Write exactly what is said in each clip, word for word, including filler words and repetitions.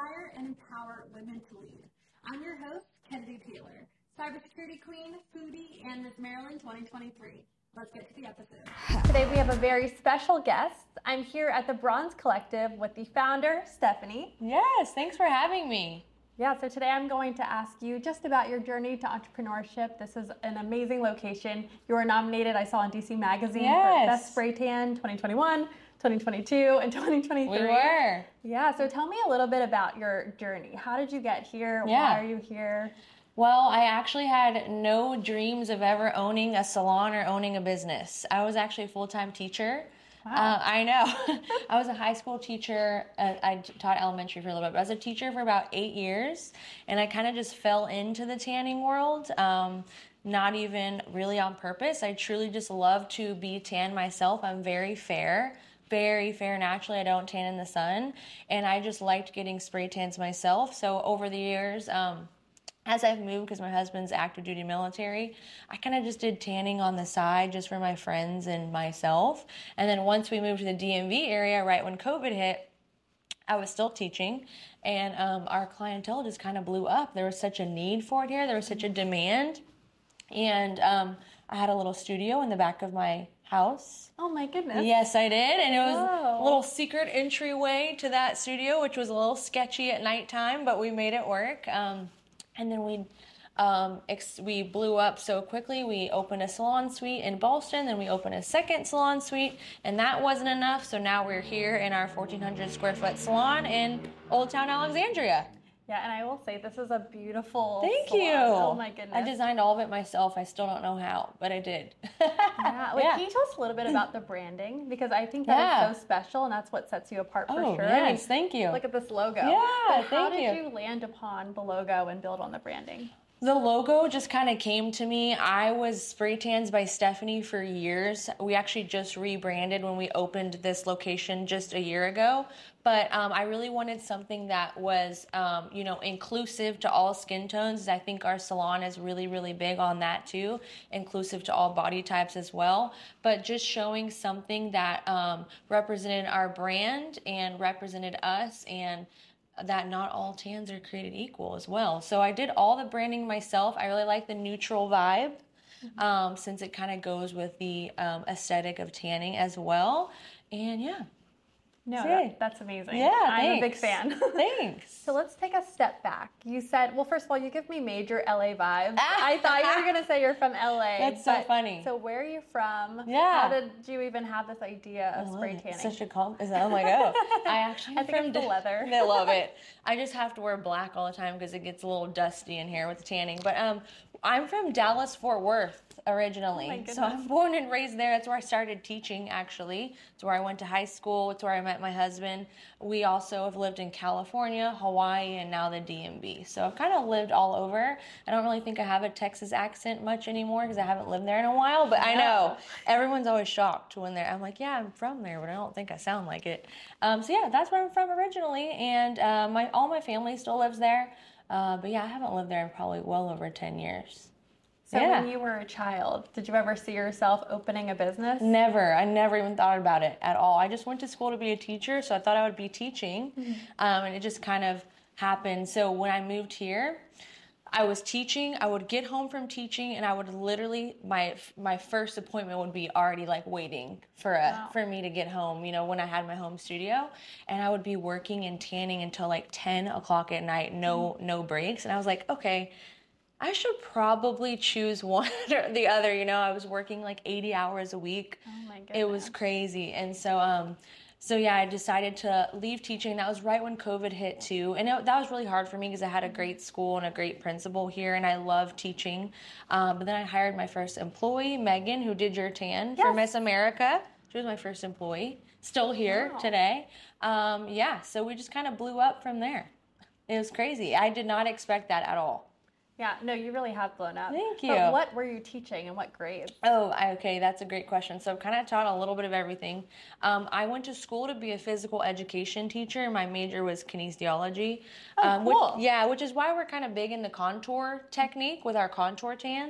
inspire and empower women to lead. I'm your host, Kenzie Taylor, cybersecurity queen, foodie, and Miss Maryland twenty twenty-three. Let's get to the episode. Today we have a very special guest. I'm here at the Bronze Collective with the founder, Stephanie. Yes, thanks for having me. Yeah, so today I'm going to ask you just about your journey to entrepreneurship. This is an amazing location. You were nominated, I saw on D C Magazine, yes. for Best Spray Tan twenty twenty-one, twenty twenty-two, and twenty twenty-three. We were. Yeah, so tell me a little bit about your journey. How did you get here? Yeah. Why are you here? Well, I actually had no dreams of ever owning a salon or owning a business. I was actually a full-time teacher. Wow. Uh, I know. I was a high school teacher. Uh, I taught elementary for a little bit, but I was a teacher for about eight years, and I kind of just fell into the tanning world, um, not even really on purpose. I truly just love to be tan myself. I'm very fair. Very fair naturally. I don't tan in the sun, and I just liked getting spray tans myself. So over the years, um, as I've moved, because my husband's active duty military, I kind of just did tanning on the side just for my friends and myself. And then once we moved to the D M V area, right when COVID hit, I was still teaching, and um, our clientele just kind of blew up. There was such a need for it here. There was such a demand. And um, I had a little studio in the back of my house. Oh my goodness. Yes, I did. And it was Whoa. a little secret entryway to that studio, which was a little sketchy at nighttime, but we made it work. Um, and then we um, ex- we blew up so quickly. We opened a salon suite in Ballston, then we opened a second salon suite, and that wasn't enough. So now we're here in our fourteen hundred square foot salon in Old Town Alexandria. Yeah, and I will say this is a beautiful Thank salon. you. Oh my goodness. I designed all of it myself. I still don't know how, but I did. Yeah. Like, Yeah. Can you tell us a little bit about the branding? Because I think that Yeah. is so special, and that's what sets you apart for Oh, sure. yes, I mean, thank you. Look at this logo. Yeah, But how thank did you. you land upon the logo and build on the branding? The logo just kind of came to me. I was Spray Tans by Stephanie for years. We actually just rebranded when we opened this location just a year ago. But um, I really wanted something that was, um, you know, inclusive to all skin tones. I think our salon is really, really big on that too, inclusive to all body types as well. But just showing something that um, represented our brand and represented us, and that not all tans are created equal as well. So I did all the branding myself. I really like the neutral vibe, mm-hmm. um, since it kind of goes with the um, aesthetic of tanning as well. And yeah. No, That's that, it. that's amazing. Yeah, I'm thanks. a big fan. Thanks. So let's take a step back. You said, well, first of all, you give me major L A vibes. I thought you were going to say you're from L A. That's so but- funny. So where are you from? Yeah. How did you even have this idea of I love spray it. tanning? Such a compliment. Oh my god. I actually I think from it's the leather. I love it. I just have to wear black all the time because it gets a little dusty in here with the tanning. But um, I'm from Dallas, Fort Worth originally. Oh my goodness. So I'm born and raised there. That's where I started teaching, actually. It's where I went to high school. It's where I met my husband. We also have lived in California, Hawaii, and now the D M V. So I've kind of lived all over. I don't really think I have a Texas accent much anymore because I haven't lived there in a while. But I know everyone's always shocked when they're, I'm like, yeah, I'm from there, but I don't think I sound like it. Um, so yeah, that's where I'm from originally. And uh, my all my family still lives there. Uh, but yeah, I haven't lived there in probably well over ten years. So Yeah. when you were a child, did you ever see yourself opening a business? Never. I never even thought about it at all. I just went to school to be a teacher, so I thought I would be teaching, Mm-hmm. um, and it just kind of happened. So when I moved here, I was teaching. I would get home from teaching, and I would literally my my first appointment would be already like waiting for a Wow. for me to get home. You know, when I had my home studio, and I would be working and tanning until like ten o'clock at night, no Mm-hmm. no breaks. And I was like, okay, I should probably choose one or the other. You know, I was working like eighty hours a week. Oh my goodness. It was crazy. And so, um, so yeah, I decided to leave teaching. That was right when COVID hit too. And it, that was really hard for me because I had a great school and a great principal here, and I love teaching. Um, but then I hired my first employee, Megan, who did your tan for Yes. Miss America. She was my first employee, still here Wow. today. Um, yeah, so we just kind of blew up from there. It was crazy. I did not expect that at all. Yeah, no, you really have blown up. Thank you. But what were you teaching and what grades? Oh, I- okay, that's a great question. So I've kind of taught a little bit of everything. Um, I went to school to be a physical education teacher. My major was kinesiology. Oh, um, cool. Which, yeah, which is why we're kind of big in the contour technique with our contour tans.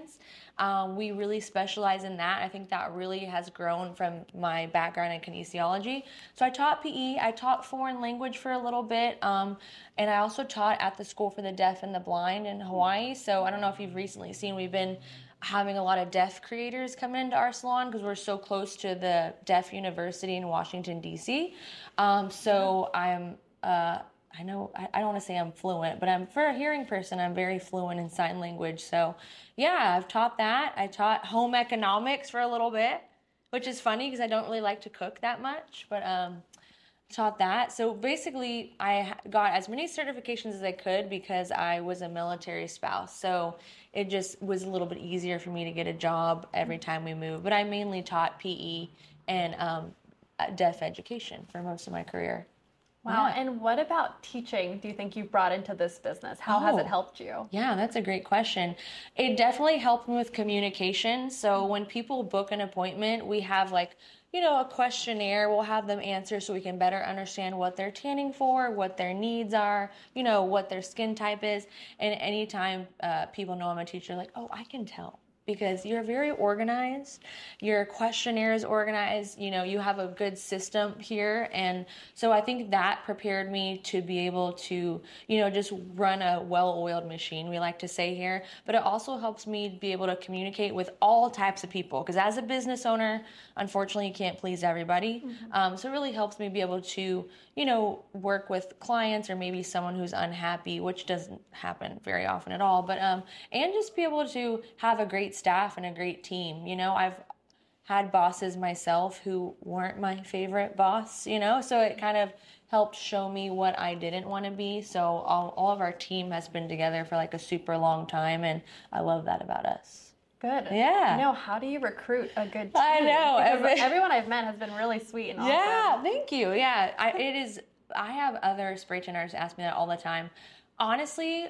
Um, we really specialize in that. I think that really has grown from my background in kinesiology. So I taught P E, I taught foreign language for a little bit, um, and I also taught at the School for the Deaf and the Blind in Hawaii. So I don't know if you've recently seen, we've been having a lot of deaf creators come into our salon because we're so close to the Deaf University in Washington, D C. Um, so I'm... Uh, I know, I, I don't want to say I'm fluent, but I'm, for a hearing person, I'm very fluent in sign language. So yeah, I've taught that. I taught home economics for a little bit, which is funny because I don't really like to cook that much, but um, taught that. So basically I got as many certifications as I could because I was a military spouse. So it just was a little bit easier for me to get a job every time we moved. But I mainly taught P E and um, deaf education for most of my career. Wow. Yeah. And what about teaching do you think you've brought into this business? How oh, has it helped you? Yeah, that's a great question. It definitely helped me with communication. So when people book an appointment, we have like, you know, a questionnaire. We'll have them answer so we can better understand what they're tanning for, what their needs are, you know, what their skin type is. And anytime uh, people know I'm a teacher, like, oh, I can tell. Because you're very organized, your questionnaire is organized, you know, you have a good system here. And so I think that prepared me to be able to, you know, just run a well-oiled machine, we like to say here. But it also helps me be able to communicate with all types of people. Because as a business owner, unfortunately, you can't please everybody. Mm-hmm. Um, so it really helps me be able to, you know, work with clients or maybe someone who's unhappy, which doesn't happen very often at all. But um, and just be able to have a great staff and a great team. You know, I've had bosses myself who weren't my favorite boss, you know, so it kind of helped show me what I didn't want to be. So all, all of our team has been together for like a super long time, and I love that about us. Good. Yeah. You know, how do you recruit a good team? I know. Every, everyone I've met has been really sweet and awesome. Yeah, thank you. Yeah, I, it is. I have other spray tan artists ask me that all the time. Honestly,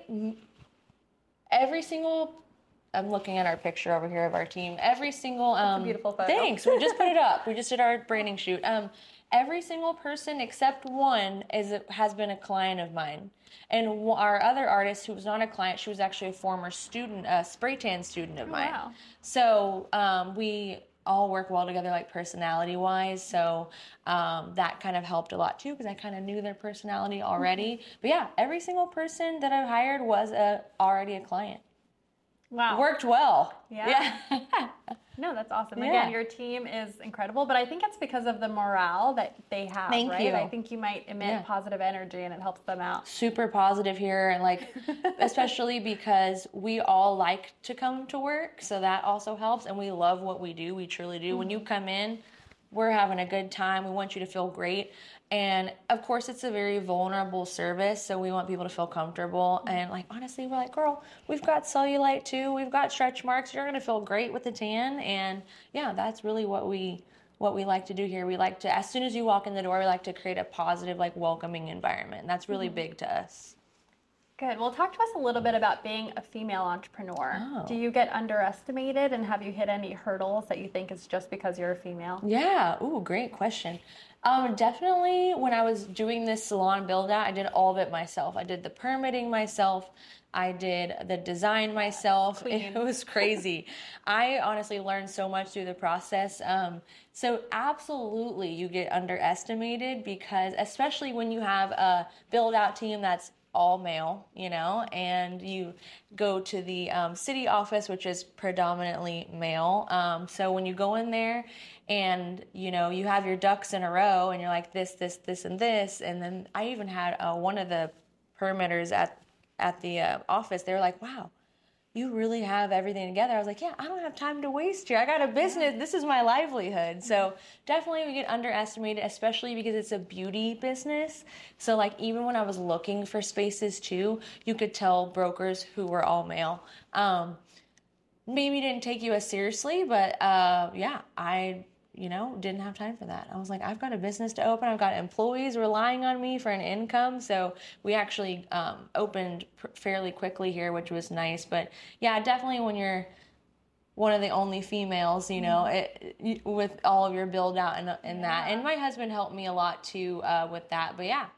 every single, I'm looking at our picture over here of our team. Every single, um, That's a beautiful photo. Thanks. We just put it up. We just did our branding shoot. Um, every single person except one is has been a client of mine. And our other artist, who was not a client, she was actually a former student, a spray tan student of oh, mine. Wow. So um, we all work well together, like personality-wise. So um, that kind of helped a lot too, because I kind of knew their personality already. Mm-hmm. But yeah, every single person that I've hired was a, already a client. Wow. Worked well. Yeah. yeah. No, that's awesome. Yeah. Again, your team is incredible, but I think it's because of the morale that they have, Thank right? you. I think you might emit yeah. positive energy and it helps them out. Super positive here, and like, especially because we all like to come to work, so that also helps, and we love what we do. We truly do. Mm-hmm. When you come in, we're having a good time. We want you to feel great. And of course, it's a very vulnerable service, so we want people to feel comfortable. And like, honestly, we're like, girl, we've got cellulite too. We've got stretch marks. You're gonna feel great with the tan. And yeah, that's really what we what we like to do here. We like to, as soon as you walk in the door, we like to create a positive, like welcoming environment. And that's really mm-hmm. big to us. Good. Well, talk to us a little bit about being a female entrepreneur. Oh. Do you get underestimated, and have you hit any hurdles that you think is just because you're a female? Yeah. Ooh, great question. Um, definitely when I was doing this salon build out, I did all of it myself. I did the permitting myself. I did the design myself. Queen. It was crazy. I honestly learned so much through the process. Um, so absolutely you get underestimated, because especially when you have a build out team that's all male, you know, and you go to the um, city office, which is predominantly male. Um, so when you go in there and, you know, you have your ducks in a row and you're like this, this, this, and this. And then I even had uh, one of the permitters at, at the uh, office. They were like, wow, you really have everything together. I was like, yeah, I don't have time to waste here. I got a business. This is my livelihood. So definitely we get underestimated, especially because it's a beauty business. So like even when I was looking for spaces too, you could tell brokers who were all male. Um, maybe didn't take you as seriously, but uh, yeah, I, you know, didn't have time for that. I was like, I've got a business to open. I've got employees relying on me for an income. So we actually um, opened pr- fairly quickly here, which was nice. But yeah, definitely when you're one of the only females, you know, it, it, with all of your build out and, and yeah. that. And my husband helped me a lot too uh, with that. But yeah,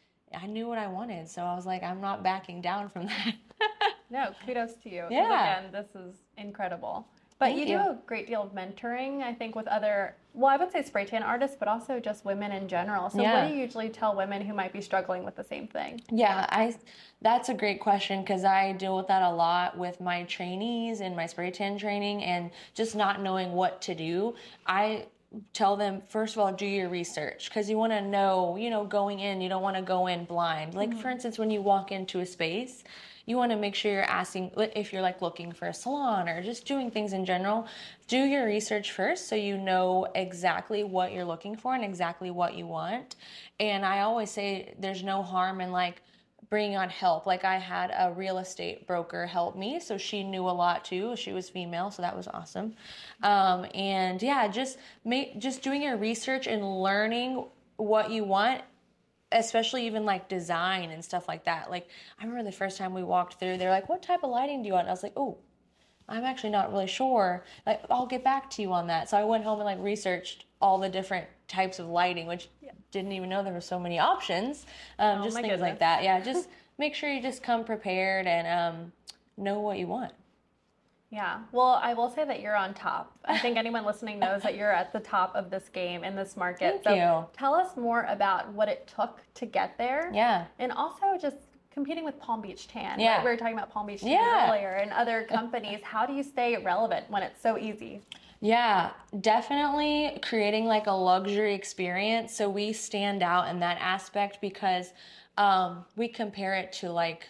I knew what I wanted. So I was like, I'm not backing down from that. No, kudos to you. Yeah. Again, this is incredible. But Thank you, you do a great deal of mentoring, I think, with other, well, I would say spray tan artists, but also just women in general. So Yeah. what do you usually tell women who might be struggling with the same thing? Yeah, I. That's a great question because I deal with that a lot with my trainees in my spray tan training and just not knowing what to do. I tell them, first of all, do your research because you want to know, you know, going in, you don't want to go in blind. Like, mm-hmm. for instance, when you walk into a space, you want to make sure you're asking, if you're like looking for a salon or just doing things in general, do your research first so you know exactly what you're looking for and exactly what you want. And I always say there's no harm in like bringing on help. Like I had a real estate broker help me, so she knew a lot too. She was female, so that was awesome. Um, and yeah, just make just doing your research and learning what you want, especially even like design and stuff like that. Like I remember the first time we walked through, they're like, "What type of lighting do you want?" And I was like, "Oh, I'm actually not really sure. Like I'll get back to you on that." So I went home and like researched all the different types of lighting, which yeah. didn't even know there were so many options. Um, oh, just things goodness. like that. Yeah, just make sure you just come prepared and um, know what you want. Yeah. Well, I will say that you're on top. I think anyone listening knows that you're at the top of this game in this market. Thank so you. Tell us more about what it took to get there. Yeah. And also just competing with Palm Beach Tan. Yeah. Right? We were talking about Palm Beach Tan yeah. earlier and other companies. How do you stay relevant when it's so easy? Yeah, definitely creating like a luxury experience. So we stand out in that aspect because um, we compare it to like,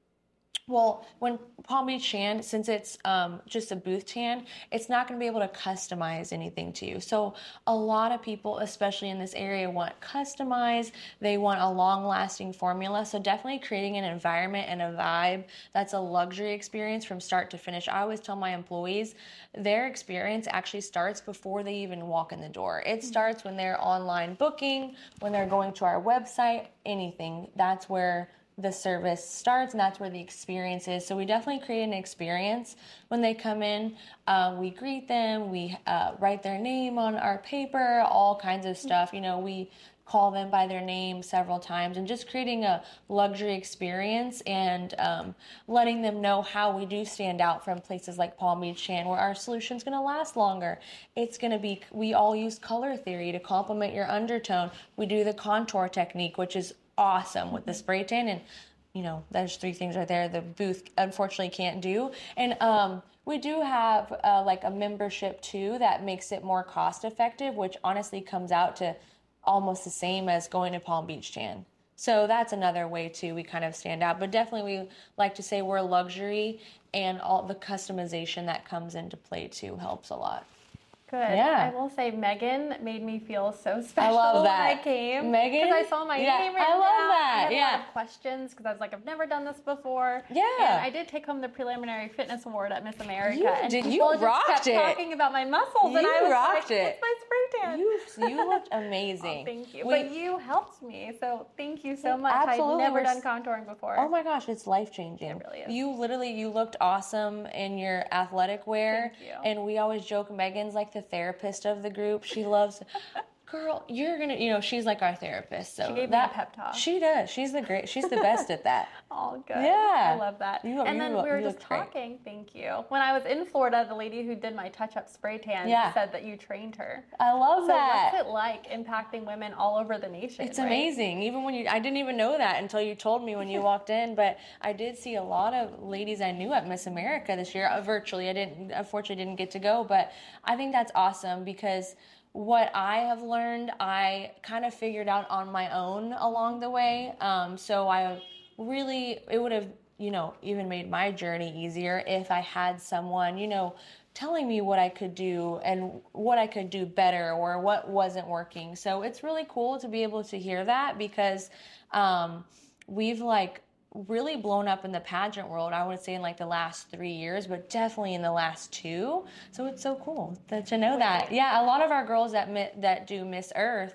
well, when Palm Beach Tan, since it's um, just a booth tan, it's not going to be able to customize anything to you. So a lot of people, especially in this area, want customized. They want a long-lasting formula. So definitely creating an environment and a vibe that's a luxury experience from start to finish. I always tell my employees their experience actually starts before they even walk in the door. It starts when they're online booking, when they're going to our website, anything. That's where the service starts, and that's where the experience is. So we definitely create an experience when they come in. Uh, we greet them, we uh, write their name on our paper, all kinds of stuff. You know, we call them by their name several times, and just creating a luxury experience and um, letting them know how we do stand out from places like Palm Beach Tan, where our solution's going to last longer. It's going to be, we all use color theory to complement your undertone. We do the contour technique, which is awesome with the spray tan, and you know, there's three things right there the booth unfortunately can't do. And um we do have uh, like a membership too that makes it more cost effective, which honestly comes out to almost the same as going to Palm Beach Tan. So that's another way too we kind of stand out. But definitely we like to say we're a luxury, and all the customization that comes into play too helps a lot. Good. Yeah. I will say Megan made me feel so special I love that. when I came. Megan? Because I saw my yeah, name written I love down. that. I had yeah. a lot of questions because I was like, I've never done this before. Yeah. And I did take home the preliminary fitness award at Miss America. You and did. people You just rocked kept it. talking about my muscles. You and I was rocked like, it. It's my spray tan. You, you looked amazing. Oh, thank you. We, but you helped me. So thank you so much. Absolutely. I've never We're, done contouring before. Oh my gosh, it's life changing. It really is. You literally, you looked awesome in your athletic wear. Thank you. And we always joke Megan's like the therapist of the group. She loves, girl, you're gonna, you know, she's like our therapist. So she gave that, me a pep talk. She does. She's the great. She's the best at that. Oh, good. Yeah. I love that. You, and you, then you, we were you just talking. Great. Thank you. When I was in Florida, the lady who did my touch-up spray tan yeah. said that you trained her. I love so that. What's it like impacting women all over the nation? It's right? amazing. Even when you, I didn't even know that until you told me when you walked in. But I did see a lot of ladies I knew at Miss America this year, uh, virtually. I didn't, unfortunately, didn't get to go. But I think that's awesome because what I have learned, I kind of figured out on my own along the way. Um, so I really, it would have, you know, even made my journey easier if I had someone, you know, telling me what I could do and what I could do better or what wasn't working. So it's really cool to be able to hear that because um, we've like really blown up in the pageant world, I would say in like the last three years, but definitely in the last two. So it's so cool to, to know that. Yeah, a lot of our girls that that do Miss Earth,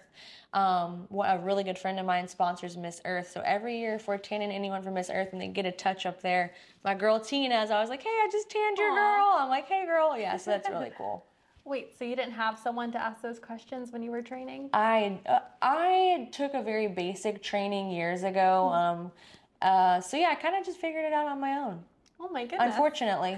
um, a really good friend of mine sponsors Miss Earth. So every year if we're tanning anyone for Miss Earth and they get a touch up there, my girl Tina, as I was like, hey, I just tanned your Aww. girl. I'm like, hey girl. Yeah, so that's really cool. Wait, so you didn't have someone to ask those questions when you were training? I, uh, I took a very basic training years ago. Mm-hmm. Um, Uh, so yeah, I kind of just figured it out on my own. Oh my goodness. Unfortunately.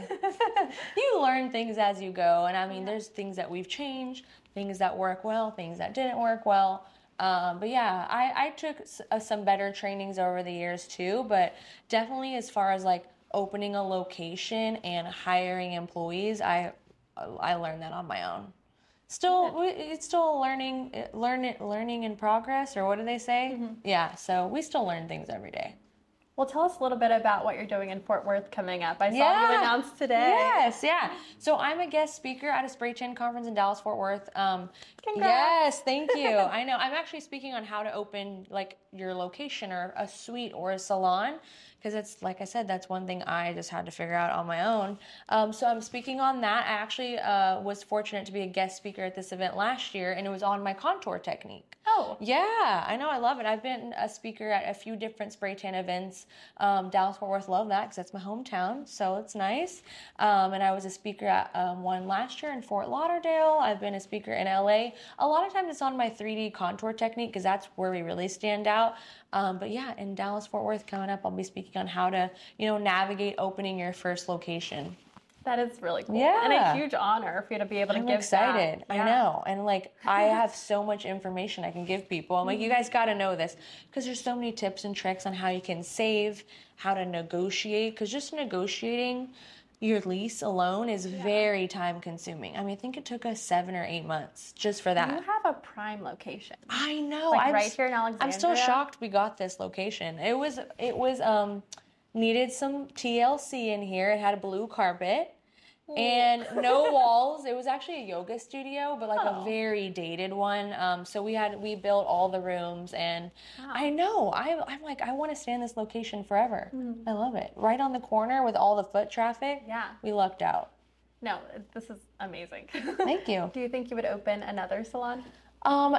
You learn things as you go. And I mean, yeah. there's things that we've changed, things that work well, things that didn't work well. Um, but yeah, I, I took s- uh, some better trainings over the years too, but definitely as far as like opening a location and hiring employees, I I learned that on my own. Still, it's still learning, learn, learning in progress, or what do they say? Mm-hmm. Yeah, so we still learn things every day. Well, tell us a little bit about what you're doing in Fort Worth coming up. I saw yeah. you announced today. Yes, yeah. So I'm a guest speaker at a spray tan conference in Dallas, Fort Worth. Um, Congrats. Yes, thank you. I know. I'm actually speaking on how to open like your location or a suite or a salon. Because it's, like I said, that's one thing I just had to figure out on my own. Um, so I'm speaking on that. I actually uh, was fortunate to be a guest speaker at this event last year, and it was on my contour technique. Oh. Yeah, I know. I love it. I've been a speaker at a few different spray tan events. Um, Dallas, Fort Worth, love that because that's my hometown, so it's nice. Um, and I was a speaker at um, one last year in Fort Lauderdale. I've been a speaker in L A. A lot of times it's on my three D contour technique because that's where we really stand out. Um, but yeah, in Dallas, Fort Worth coming up, I'll be speaking on how to, you know, navigate opening your first location. That is really cool. Yeah. And a huge honor for you to be able to I'm give excited. that. I Yeah. know. And like, I have so much information I can give people. I'm like, you guys got to know this because there's so many tips and tricks on how you can save, how to negotiate, because just negotiating your lease alone is yeah. very time consuming. I mean, I think it took us seven or eight months just for that. You have a prime location. I know. Like I'm, right here in Alexandria. I'm still shocked we got this location. It was, it was, um, needed some T L C in here. It had a blue carpet. And no walls. It was actually a yoga studio, but like oh. a very dated one. Um, so we had we built all the rooms, and wow. I know I, I'm like I want to stay in this location forever. Mm-hmm. I love it. Right on the corner with all the foot traffic. Yeah, we lucked out. No, this is amazing. Thank you. Do you think you would open another salon? Um.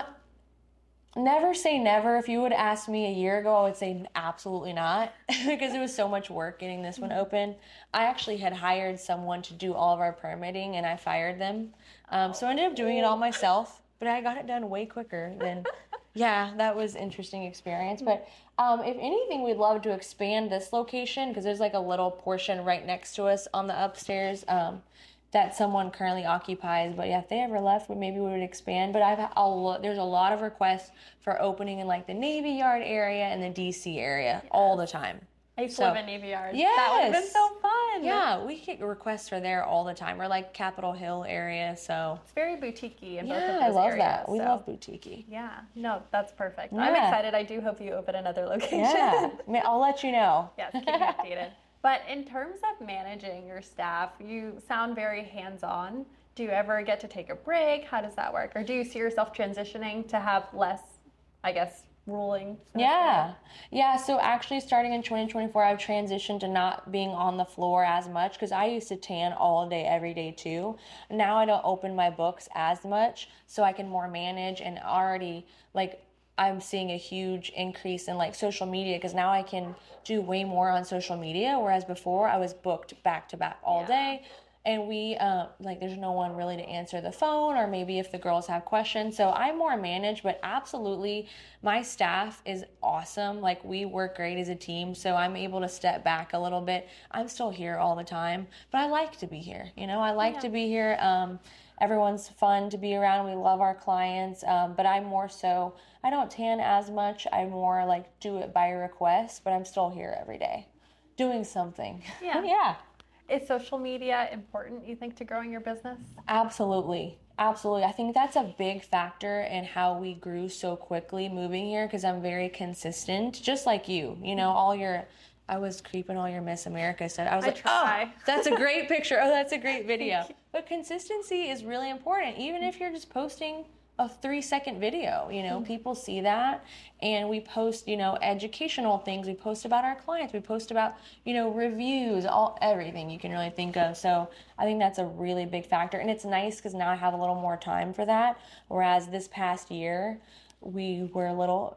Never say never. If you would ask me a year ago, I would say absolutely not because it was so much work getting this one open. I actually had hired someone to do all of our permitting and I fired them. Um, so I ended up doing it all myself, but I got it done way quicker than, yeah, that was an interesting experience. But um, if anything, we'd love to expand this location because there's like a little portion right next to us on the upstairs. Um, that someone currently occupies, but yeah, if they ever left, maybe we would expand. But I've a lo- there's a lot of requests for opening in like the Navy Yard area and the D C area yes. all the time. I used so, to live in Navy Yard. Yes. That would have been so fun. Yeah, we get requests for there all the time, or like Capitol Hill area. So it's very boutique-y in yeah, both of those I love areas, that. We so. love boutique-y. Yeah, no, that's perfect. Yeah. I'm excited. I do hope you open another location. Yeah, I'll let you know. Yes, keep me updated. But in terms of managing your staff, you sound very hands-on. Do you ever get to take a break? How does that work? Or do you see yourself transitioning to have less, I guess, ruling? Yeah. Yeah, so actually starting in twenty twenty-four, I've transitioned to not being on the floor as much because I used to tan all day, every day too. Now I don't open my books as much, so I can more manage and already, like, I'm seeing a huge increase in like social media because now I can do way more on social media, whereas before I was booked back to back all yeah. day. And we, uh, like, there's no one really to answer the phone or maybe if the girls have questions. So I more manage, but absolutely my staff is awesome. Like, we work great as a team. So I'm able to step back a little bit. I'm still here all the time, but I like to be here. You know, I like yeah. to be here. Um, everyone's fun to be around. We love our clients. Um, but I'm more so, I don't tan as much. I more like do it by request, but I'm still here every day doing something. Yeah. yeah. Is social media important, you think, to growing your business? Absolutely. Absolutely. I think that's a big factor in how we grew so quickly moving here because I'm very consistent, just like you. You know, all your, I was creeping all your Miss America stuff. I was I like, try. oh, that's a great picture. Oh, that's a great video. But consistency is really important, even if you're just posting a three second video, you know, mm-hmm. people see that and we post, you know, educational things. We post about our clients. We post about, you know, reviews, all, everything you can really think of. So I think that's a really big factor. And it's nice because now I have a little more time for that. Whereas this past year, we were a little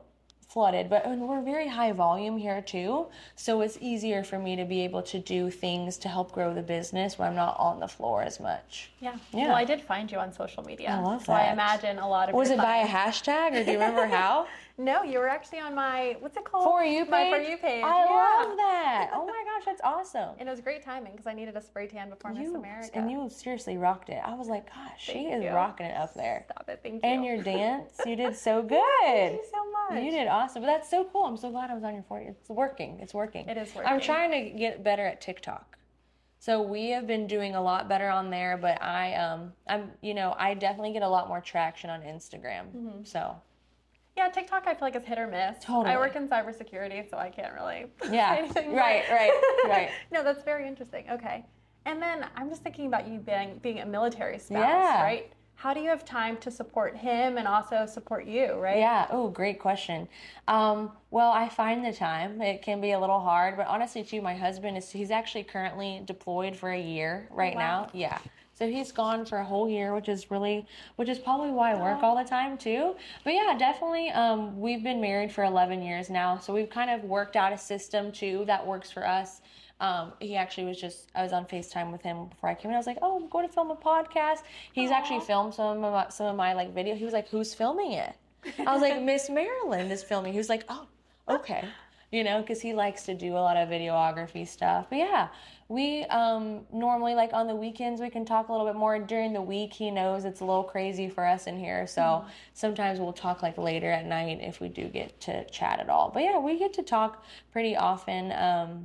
flooded, but and we're very high volume here too. So it's easier for me to be able to do things to help grow the business when I'm not on the floor as much. Yeah. Yeah. Well, I did find you on social media. I love so that. I imagine a lot of Was your it by a clients- hashtag, or do you remember how? No, you were actually on my, what's it called? For You My page? For You page. I yeah. love that. Oh my gosh, that's awesome. And it was great timing because I needed a spray tan before Miss You, America. and you seriously rocked it. I was like, gosh, she Thank is you. rocking it up there. Stop it. Thank you. And your dance, you did so good. Thank you so much. You did awesome. But that's so cool. I'm so glad I was on your For You. It's working. It's working. It is I'm working. trying to get better at TikTok. So we have been doing a lot better on there, but I um I'm you know, I definitely get a lot more traction on Instagram. Mm-hmm. So Yeah, TikTok I feel like is hit or miss. Totally. I work in cybersecurity, so I can't really Yeah, say anything. right, but- right, right. No, that's very interesting. Okay. And then I'm just thinking about you being being a military spouse, Yeah. right? How do you have time to support him and also support you, right? Yeah. Oh, great question. Um, well, I find the time. It can be a little hard, but honestly, too, my husband is, he's actually currently deployed for a year right wow. now. Yeah. So he's gone for a whole year, which is really, which is probably why I work all the time too. But yeah, definitely, um, we've been married for eleven years now. So we've kind of worked out a system too that works for us. Um, he actually was just, I was on FaceTime with him before I came in. I was like, oh, I'm going to film a podcast. He's Aww. actually filmed some of my, some of my like video. He was like, who's filming it? I was like, Miss Maryland is filming. He was like, oh, okay. You know, because he likes to do a lot of videography stuff. But yeah, we um, normally, like on the weekends, we can talk a little bit more. During the week, he knows it's a little crazy for us in here. So mm-hmm. sometimes we'll talk like later at night if we do get to chat at all. But yeah, we get to talk pretty often. Um,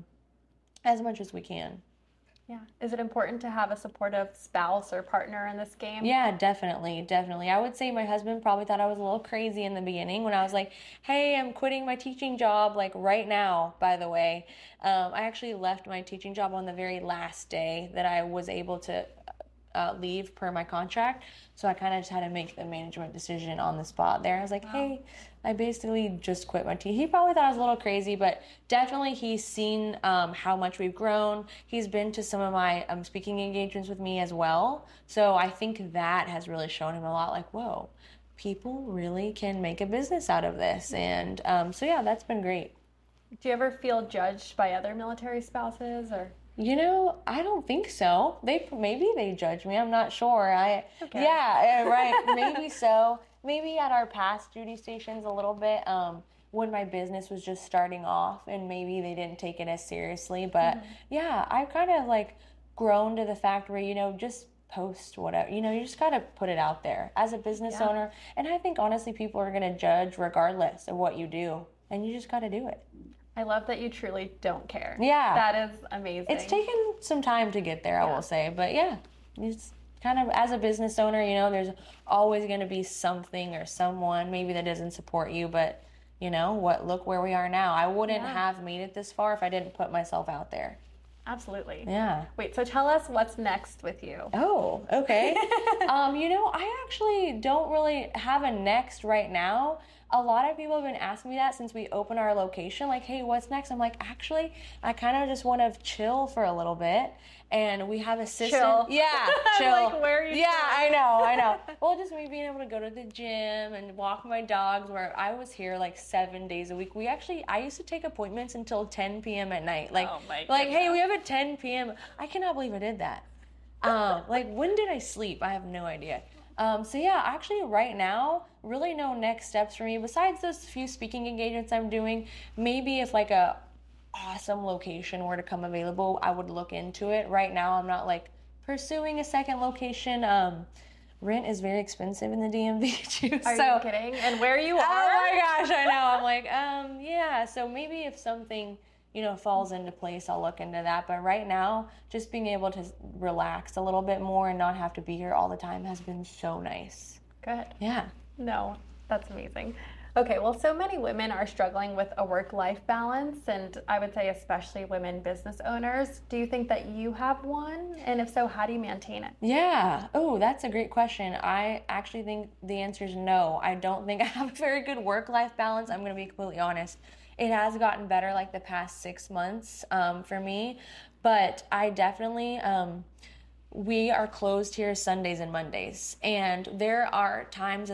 As much as we can. Yeah. Is it important to have a supportive spouse or partner in this game? Yeah, definitely, definitely. I would say my husband probably thought I was a little crazy in the beginning when I was like, hey, I'm quitting my teaching job, like right now, by the way. Um, I actually left my teaching job on the very last day that I was able to uh, leave per my contract. So I kind of just had to make the management decision on the spot there. I was like, wow. hey, I basically just quit my team. He probably thought I was a little crazy, but definitely he's seen um, how much we've grown. He's been to some of my um, speaking engagements with me as well. So I think that has really shown him a lot like, whoa, people really can make a business out of this. And um, so, yeah, that's been great. Do you ever feel judged by other military spouses or? You know, I don't think so. They maybe they judge me. I'm not sure. I okay. Yeah, right. Maybe so. Maybe at our past duty stations a little bit. Um, when my business was just starting off, and maybe they didn't take it as seriously. But mm-hmm. yeah, I've kind of like grown to the fact where you know just post whatever. You know, you just gotta put it out there as a business yeah. owner. And I think honestly, people are gonna judge regardless of what you do, and you just gotta do it. I love that you truly don't care. Yeah. That is amazing. It's taken some time to get there, I yeah. will say. But yeah, it's kind of, as a business owner, you know, there's always going to be something or someone maybe that doesn't support you. But, you know, what? Look where we are now. I wouldn't yeah. have made it this far if I didn't put myself out there. Absolutely. Yeah. Wait, so tell us what's next with you. Oh, okay. um, you know, I actually don't really have a next right now. A lot of people have been asking me that since we opened our location. Like, hey, what's next? I'm like, actually, I kind of just want to chill for a little bit. And we have a system. Chill. Yeah, chill. Like, where are you Yeah, going? I know, I know. Well, just me being able to go to the gym and walk my dogs, where I was here like seven days a week. We actually, I used to take appointments until ten p.m. at night. Like, oh my like, hey, goodness. we have a ten p.m. I cannot believe I did that. Um, like, when did I sleep? I have no idea. Um, so yeah, actually right now, really no next steps for me besides those few speaking engagements I'm doing. Maybe if like a awesome location were to come available, I would look into it. Right now, I'm not like pursuing a second location. Um, rent is very expensive in the D M V too. Are so, you kidding? And where you are? Oh my gosh, I know. I'm like, um, yeah. So maybe if something, you know, falls into place, I'll look into that. But right now, just being able to relax a little bit more and not have to be here all the time has been so nice. Good. Yeah. No, that's amazing. Okay, well, so many women are struggling with a work-life balance, and I would say especially women business owners. Do you think that you have one? And if so, how do you maintain it? Yeah. Oh, that's a great question. I actually think the answer is no. I don't think I have a very good work-life balance. I'm going to be completely honest. It has gotten better like the past six months um, for me, but I definitely, um, we are closed here Sundays and Mondays, and there are times in the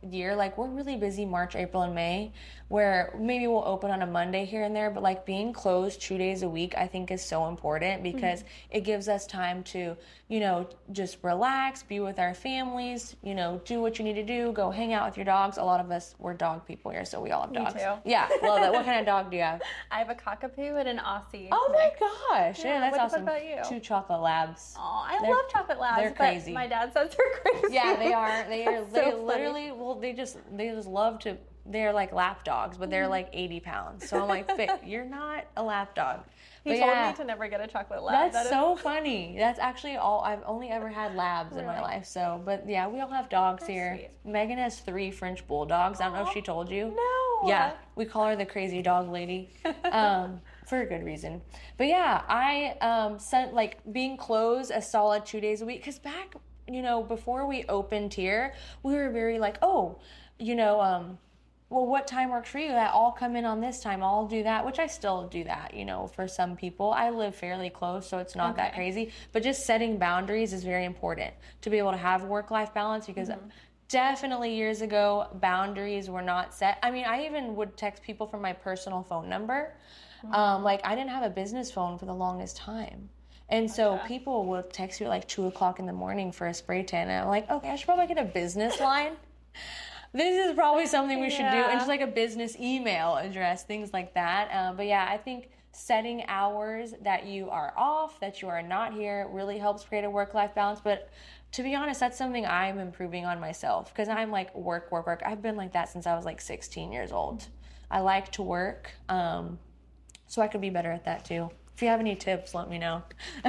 year, like we're really busy March, April, and May, where maybe we'll open on a Monday here and there, but like being closed two days a week, I think is so important because mm-hmm. it gives us time to, you know, just relax, be with our families, you know, do what you need to do, go hang out with your dogs. A lot of us, we're dog people here, so we all have dogs. Me too. Yeah, love that. What kind of dog do you have? I have a cockapoo and an Aussie. Oh my gosh. Yeah, Yeah, that's what awesome. about you? Two chocolate labs. Oh, I They're- love chocolate labs. they're but crazy. My dad says they're crazy. Yeah, they are. They are. That's They so funny. literally. Well, they just. They just love to. They're like lap dogs, but they're like eighty pounds. So I'm like, "Fit, you're not a lap dog." He But told yeah, me to never get a chocolate lab. that's That is- so funny. That's actually all. I've only ever had labs in my Really? life. So, but yeah, we all have dogs That's here. sweet. Megan has three French bulldogs. I don't know Aw. if she told you. No. Yeah, we call her the crazy dog lady, um, for a good reason. But yeah, I um, sent like being closed a solid two days a week because back, you know, before we opened here, we were very like, oh, you know, um, well, what time works for you? I'll come in on this time. I'll do that, which I still do that, you know, for some people. I live fairly close, so it's not that Okay. crazy. But just setting boundaries is very important to be able to have work-life balance because Mm-hmm. definitely years ago, boundaries were not set. I mean, I even would text people from my personal phone number. Mm-hmm. Um, like, I didn't have a business phone for the longest time. And so Gotcha. people would text you at like two o'clock in the morning for a spray tan. And I'm like, okay, I should probably get a business line. This is probably something we should do. Yeah. And just like a business email address, things like that. Uh, but yeah, I think setting hours that you are off, that you are not here, really helps create a work-life balance. But to be honest, that's something I'm improving on myself because I'm like work, work, work. I've been like that since I was like sixteen years old. I like to work, um, so I could be better at that too. If you have any tips, let me know.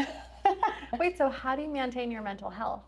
Wait, so how do you maintain your mental health?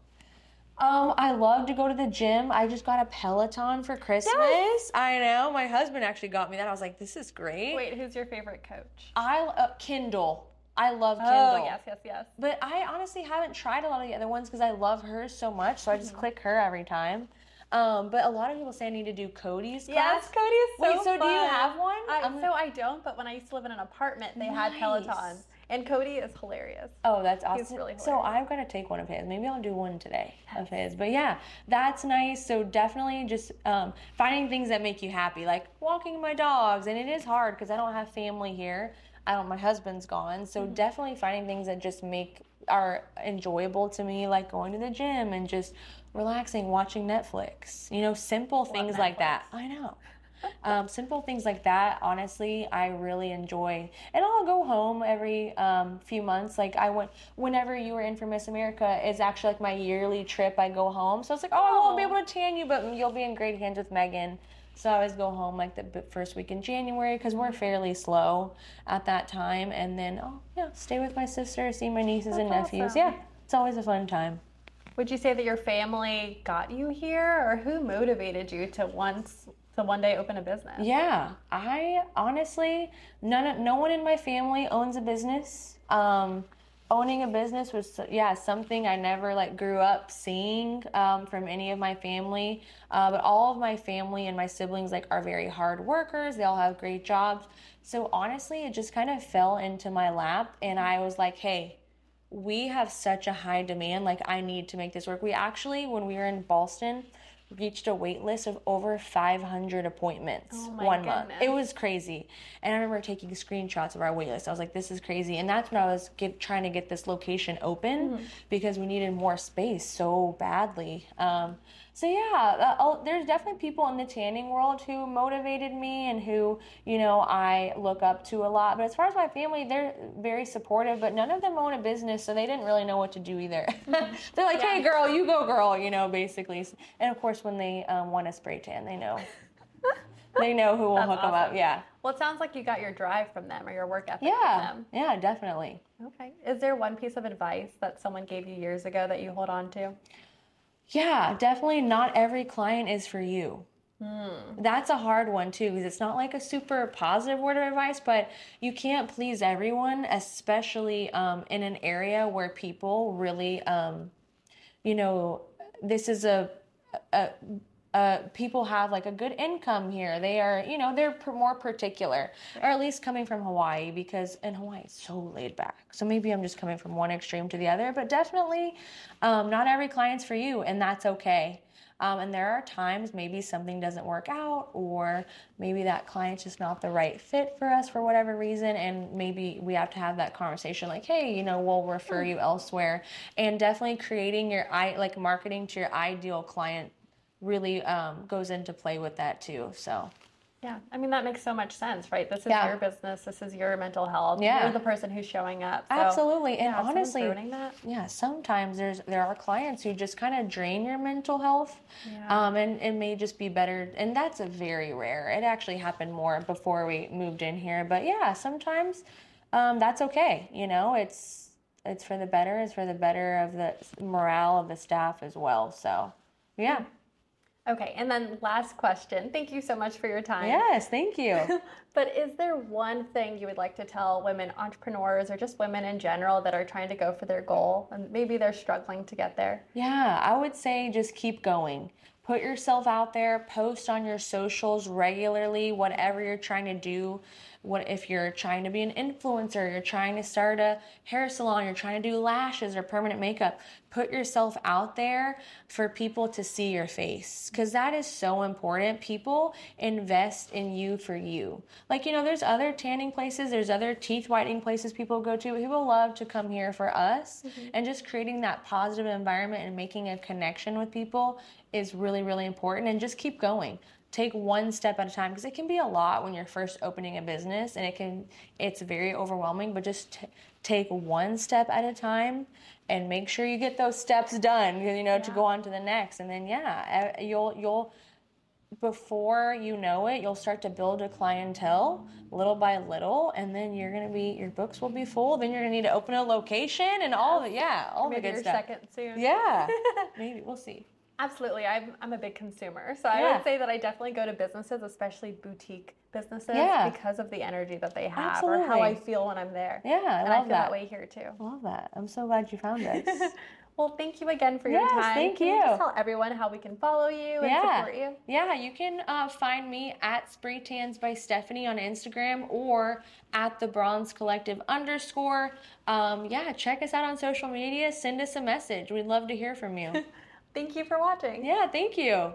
Um, I love to go to the gym. I just got a Peloton for Christmas. Yes. I know. My husband actually got me that. I was like, this is great. Wait, who's your favorite coach? I uh, Kindle. I love Kindle. Oh, yes, yes, yes. But I honestly haven't tried a lot of the other ones because I love hers so much. So I just click her every time. Um, but a lot of people say I need to do Cody's class. Yes, Cody is so Wait, so do you fun. have one? I, I'm- so I don't, but when I used to live in an apartment, they had Nice. Peloton. And Cody is hilarious. Oh, that's He's awesome. really so hilarious. I've got to take one of his. Maybe I'll do one today of his. But yeah, that's nice. So definitely just um, finding things that make you happy, like walking my dogs. And it is hard because I don't have family here. I don't. My husband's gone. So Mm-hmm. definitely finding things that just make are enjoyable to me, like going to the gym and just relaxing, watching Netflix. You know, simple things like that. I know. Um, simple things like that, honestly, I really enjoy. And I'll go home every um, few months. Like I went, whenever you were in for Miss America, it's actually like my yearly trip. I go home. So it's like, oh, I won't be able to tan you, but you'll be in great hands with Megan. So I always go home like the b- first week in January because we're fairly slow at that time. And then, oh, yeah, stay with my sister, see my nieces and That's nephews. awesome. Yeah, it's always a fun time. Would you say that your family got you here, or who motivated you to once to one day open a business? Yeah, I honestly, none of, no one in my family owns a business. Um, owning a business was, yeah, something I never like grew up seeing um, from any of my family. Uh, but all of my family and my siblings like are very hard workers. They all have great jobs. So honestly, it just kind of fell into my lap, and I was like, hey, we have such a high demand. Like, I need to make this work. We actually, when we were in Boston, reached a wait list of over five hundred appointments Oh my one month. goodness. It was crazy. And I remember taking screenshots of our wait list. I was like, this is crazy. And that's when I was get, trying to get this location open Mm-hmm. because we needed more space so badly. Um, so yeah, uh, oh, there's definitely people in the tanning world who motivated me and who, you know, I look up to a lot. But as far as my family, they're very supportive, but none of them own a business, so they didn't really know what to do either. They're like, hey, girl, you go, girl, you know, basically. And of course, when they um, want a spray tan, they know. They know who will That's hook them up. awesome. Yeah. Well, it sounds like you got your drive from them or your work ethic Yeah. from Yeah, definitely. them. Okay. Is there one piece of advice that someone gave you years ago that you hold on to? Yeah, definitely not every client is for you. Hmm. That's a hard one too, because it's not like a super positive word of advice, but you can't please everyone, especially um, in an area where people really, um, you know, this is a, a, a, people have like a good income here. They are, you know, they're p- more particular, or at least coming from Hawaii, because in Hawaii it's so laid back. So maybe I'm just coming from one extreme to the other, but definitely um, not every client's for you, and that's okay. Um, and there are times maybe something doesn't work out, or maybe that client's just not the right fit for us for whatever reason. And maybe we have to have that conversation like, hey, you know, we'll refer you elsewhere. And definitely creating your, I like marketing to your ideal client really um, goes into play with that too. So. Yeah, I mean, that makes so much sense, right? This is Yeah. your business. This is your mental health. Yeah. You're the person who's showing up. So, Absolutely. And yeah, if someone's honestly, ruining that. yeah, sometimes there's there are clients who just kind of drain your mental health. Yeah. Um, and it may just be better. And that's a very rare. It actually happened more before we moved in here. But yeah, sometimes um, that's okay. You know, it's it's for the better. It's for the better of the morale of the staff as well. So, yeah. Okay, and then last question. Thank you so much for your time. Yes, thank you. But is there one thing you would like to tell women entrepreneurs or just women in general that are trying to go for their goal and maybe they're struggling to get there? Yeah, I would say just keep going. Put yourself out there, post on your socials regularly, whatever you're trying to do. What if you're trying to be an influencer, you're trying to start a hair salon, you're trying to do lashes or permanent makeup, put yourself out there for people to see your face, because that is so important. People invest in you for you. Like, you know, there's other tanning places, there's other teeth whitening places people go to. People love to come here for us, mm-hmm. and just creating that positive environment and making a connection with people is really, really important. And just keep going. Take one step at a time, because it can be a lot when you're first opening a business, and it can it's very overwhelming. But just t- take one step at a time, and make sure you get those steps done, you know, yeah. to go on to the next. And then yeah, you'll you'll before you know it, you'll start to build a clientele little by little, and then you're gonna be your books will be full. Then you're gonna need to open a location and all the yeah all maybe the good your stuff. Second soon. Yeah, maybe we'll see. Absolutely. I'm, I'm a big consumer. So I Yeah. would say that I definitely go to businesses, especially boutique businesses, Yeah. because of the energy that they have Absolutely. or how I feel when I'm there. Yeah, I and love I feel that. that way here too. I love that. I'm so glad you found us. Well, thank you again for your Yes, time. thank Can you. you just tell everyone how we can follow you and yeah. support you? Yeah, you can uh, find me at Spray Tans by Stephanie on Instagram, or at the Bronze Collective underscore. Um, yeah, check us out on social media. Send us a message. We'd love to hear from you. Thank you for watching. Yeah, thank you.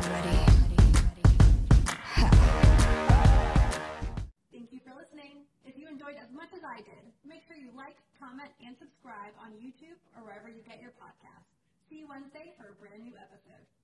Thank you for listening. If you enjoyed as much as I did, make sure you like, comment, and subscribe on YouTube or wherever you get your podcasts. See you Wednesday for a brand new episode.